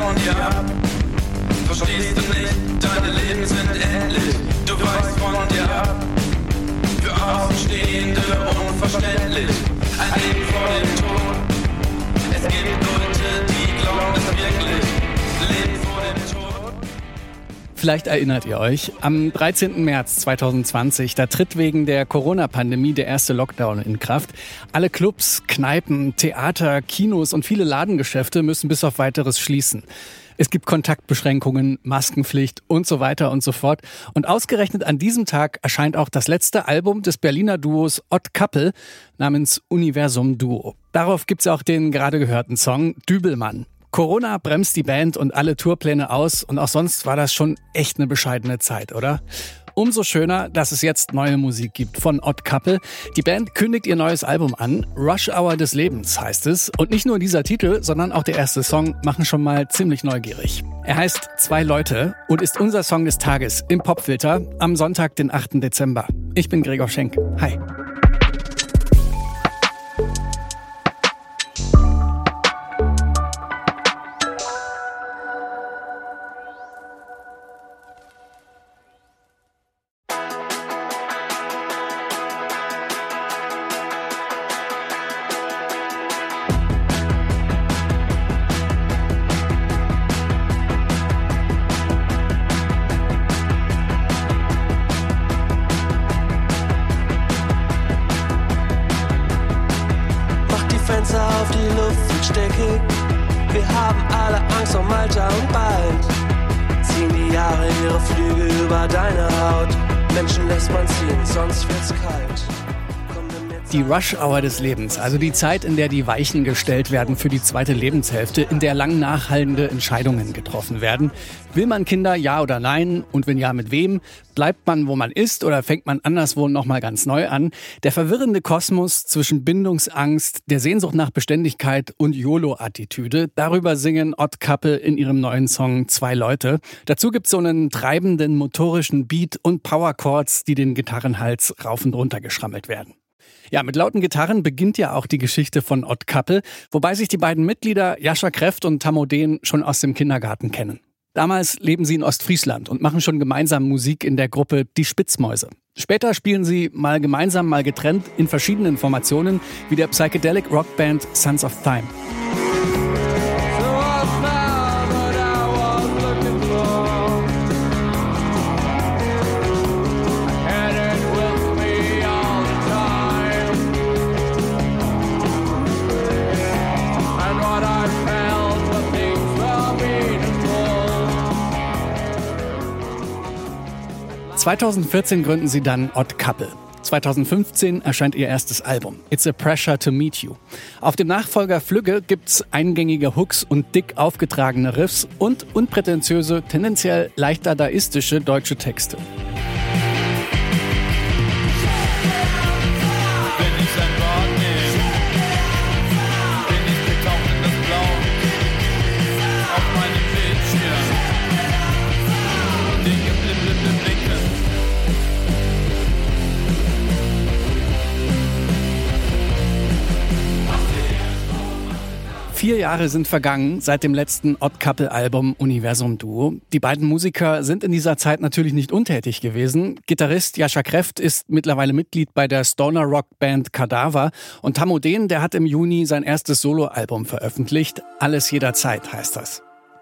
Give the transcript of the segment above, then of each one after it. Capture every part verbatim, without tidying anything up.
von dir ab. Verstehst du nicht, deine Leben sind endlich. Du weichst von dir ab. Für Außenstehende unverständlich. Ein Leben vor dem Tod. Es gibt Leute, die glauben es wirklich. Leben vor dem Tod. Vielleicht erinnert ihr euch, am dreizehnten März zweitausendzwanzig, da tritt wegen der Corona-Pandemie der erste Lockdown in Kraft. Alle Clubs, Kneipen, Theater, Kinos und viele Ladengeschäfte müssen bis auf Weiteres schließen. Es gibt Kontaktbeschränkungen, Maskenpflicht und so weiter und so fort. Und ausgerechnet an diesem Tag erscheint auch das letzte Album des Berliner Duos Odd Couple namens Universum Duo. Darauf gibt's auch den gerade gehörten Song Dübelmann. Corona bremst die Band und alle Tourpläne aus und auch sonst war das schon echt eine bescheidene Zeit, oder? Umso schöner, dass es jetzt neue Musik gibt von Odd Couple. Die Band kündigt ihr neues Album an. Rush Hour des Lebens heißt es. Und nicht nur dieser Titel, sondern auch der erste Song machen schon mal ziemlich neugierig. Er heißt Zwei Leute und ist unser Song des Tages im Popfilter am Sonntag, den achten Dezember. Ich bin Gregor Schenk. Hi. Fenster auf, die Luft wird stickig. Wir haben alle Angst um Alter und bald ziehen die Jahre ihre Flügel über deine Haut. Menschen lässt man ziehen, sonst wird's kalt. Die Rush Hour des Lebens, also die Zeit, in der die Weichen gestellt werden für die zweite Lebenshälfte, in der lang nachhallende Entscheidungen getroffen werden. Will man Kinder, ja oder nein? Und wenn ja, mit wem? Bleibt man, wo man ist, oder fängt man anderswo nochmal ganz neu an? Der verwirrende Kosmos zwischen Bindungsangst, der Sehnsucht nach Beständigkeit und YOLO-Attitüde, darüber singen Odd Couple in ihrem neuen Song Zwei Leute. Dazu gibt's so einen treibenden motorischen Beat und Powerchords, die den Gitarrenhals rauf und runter geschrammelt werden. Ja, mit lauten Gitarren beginnt ja auch die Geschichte von Odd Couple, wobei sich die beiden Mitglieder Jascha Kreft und Tammo Dehn schon aus dem Kindergarten kennen. Damals leben sie in Ostfriesland und machen schon gemeinsam Musik in der Gruppe Die Spitzmäuse. Später spielen sie mal gemeinsam, mal getrennt in verschiedenen Formationen wie der Psychedelic Rockband Sons of Time. zweitausendvierzehn gründen sie dann Odd Couple. zweitausendfünfzehn erscheint ihr erstes Album, It's a Pressure to Meet You. Auf dem Nachfolger Flügge gibt's eingängige Hooks und dick aufgetragene Riffs und unprätentiöse, tendenziell leicht dadaistische deutsche Texte. Vier Jahre sind vergangen seit dem letzten Odd Couple-Album Universum Duo. Die beiden Musiker sind in dieser Zeit natürlich nicht untätig gewesen. Gitarrist Jascha Kreft ist mittlerweile Mitglied bei der Stoner-Rock-Band Kadaver. Und Tammo Dehn, der hat im Juni sein erstes Soloalbum veröffentlicht. Alles jederzeit heißt das.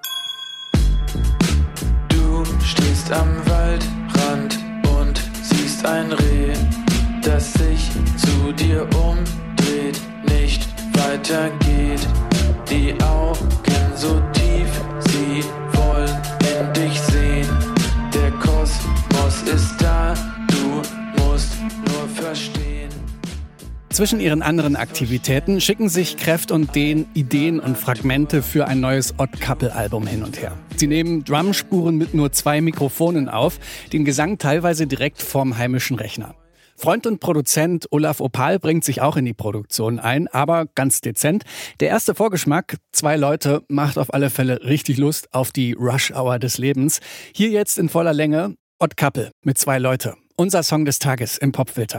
Du stehst am Waldrand und siehst ein Reh, das sich zu dir umdreht, nicht weitergeht. Die Augen so tief, sie wollen in dich sehen. Der Kosmos ist da, du musst nur verstehen. Zwischen ihren anderen Aktivitäten schicken sich Kreft und Dehn Ideen und Fragmente für ein neues Odd Couple-Album hin und her. Sie nehmen Drumspuren mit nur zwei Mikrofonen auf, den Gesang teilweise direkt vorm heimischen Rechner. Freund und Produzent Olaf Opal bringt sich auch in die Produktion ein, aber ganz dezent. Der erste Vorgeschmack, Zwei Leute, macht auf alle Fälle richtig Lust auf die Rush Hour des Lebens. Hier jetzt in voller Länge Odd Couple mit Zwei Leute. Unser Song des Tages im Popfilter.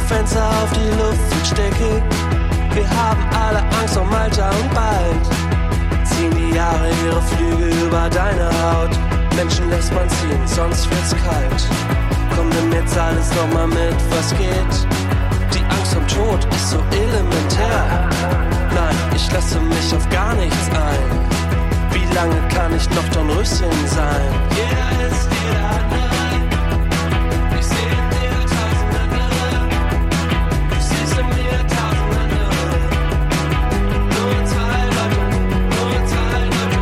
Fenster auf, die Luft wird stickig. Wir haben alle Angst um Alter und bald ziehen die Jahre ihre Flügel über deine Haut. Menschen lässt man ziehen, sonst wird's kalt. Komm, nimm jetzt alles nochmal mit, was geht. Die Angst vom Tod ist so elementär. Nein, ich lasse mich auf gar nichts ein. Wie lange kann ich noch Dornröschen sein? Jeder ist jeder andere. Ich seh in dir tausend andere. Du siehst in mir tausend andere. Nur zwei Leute, nur zwei Leute.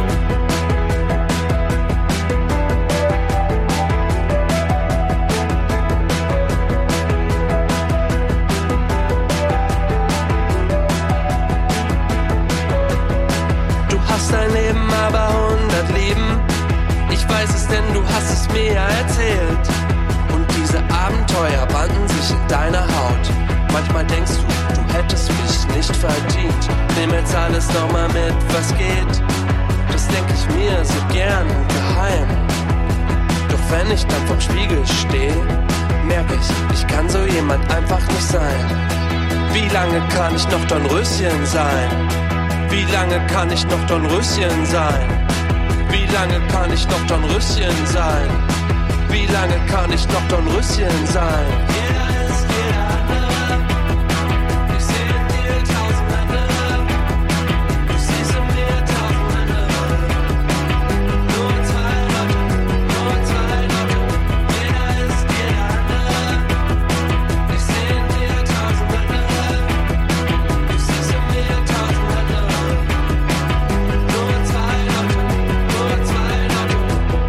Du hast dein Leben, aber hundert Leben. Ich weiß es, denn du hast es mir ja erzählt. Und diese Abenteuer banden sich in deiner Haut. Manchmal denkst du, du hättest mich nicht verdient. Nimm jetzt alles nochmal mit, was geht. Das denk ich mir so gern geheim. Doch wenn ich dann vorm Spiegel stehe, merk ich, ich kann so jemand einfach nicht sein. Wie lange kann ich noch Dornröschen sein? Wie lange kann ich noch Dornröschen sein? Wie lange kann ich noch Dornröschen sein? Wie lange kann ich noch Dornröschen sein? Jeder ist jeder andere. Ich seh in dir tausend andere. Du siehst in mir tausend andere. Nur zwei Leute, nur zwei Leute. Jeder ist jeder andere. Ich seh in dir tausend andere. Du siehst in mir tausend andere. Nur zwei Leute, nur zwei Leute.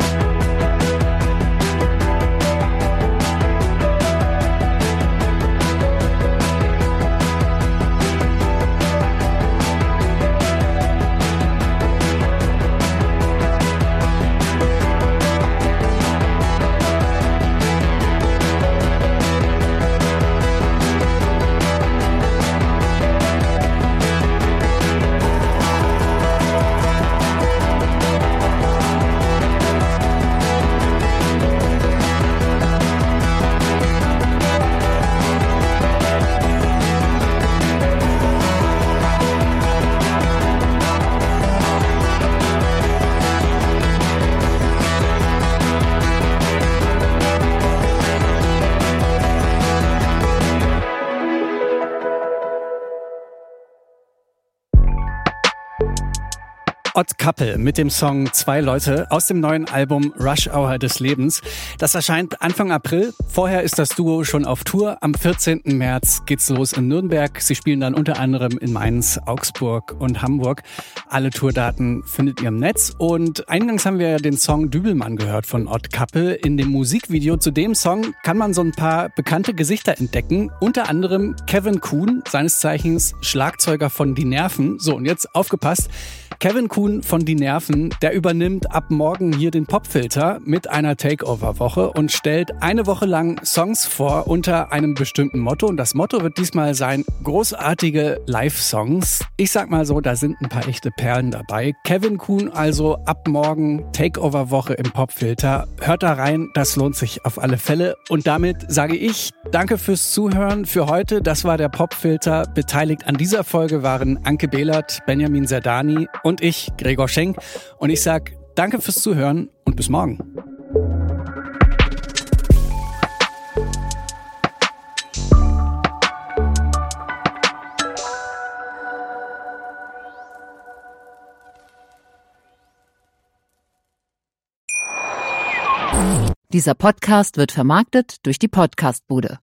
Odd Couple mit dem Song Zwei Leute aus dem neuen Album Rush Hour des Lebens. Das erscheint Anfang April. Vorher ist das Duo schon auf Tour. Am vierzehnten März geht's los in Nürnberg. Sie spielen dann unter anderem in Mainz, Augsburg und Hamburg. Alle Tourdaten findet ihr im Netz. Und eingangs haben wir ja den Song Dübelmann gehört von Odd Couple. In dem Musikvideo zu dem Song kann man so ein paar bekannte Gesichter entdecken. Unter anderem Kevin Kuhn, seines Zeichens Schlagzeuger von Die Nerven. So, und jetzt aufgepasst. Kevin Kuhn von Die Nerven, der übernimmt ab morgen hier den Popfilter mit einer Takeover-Woche und stellt eine Woche lang Songs vor unter einem bestimmten Motto. Und das Motto wird diesmal sein, großartige Live-Songs. Ich sag mal so, da sind ein paar echte Perlen dabei. Kevin Kuhn also ab morgen Takeover-Woche im Popfilter. Hört da rein, das lohnt sich auf alle Fälle. Und damit sage ich danke fürs Zuhören für heute. Das war der Popfilter. Beteiligt an dieser Folge waren Anke Behlert, Benjamin Zerdani und ich, Gregor Schenk. Und ich sag danke fürs Zuhören und bis morgen. Dieser Podcast wird vermarktet durch die Podcastbude.